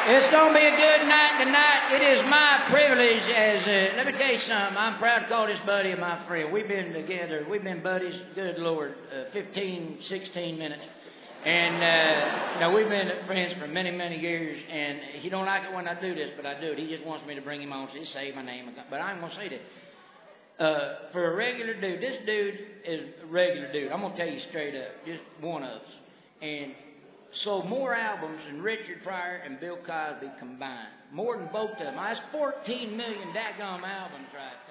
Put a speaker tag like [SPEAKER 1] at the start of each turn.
[SPEAKER 1] It's going to be a good night tonight. It is my privilege let me tell you something. I'm proud to call this buddy my friend. We've been together. We've been buddies, good Lord, 15, 16 minutes. And we've been friends for many, many years. And he don't like it when I do this, but I do it. He just wants me to bring him on to say my name. But I'm going to say that. For a regular dude, this dude is a regular dude. I'm going to tell you straight up, just one of us. And sold more albums than Richard Pryor and Bill Cosby combined. More than both of them. That's 14 million daggum albums, right?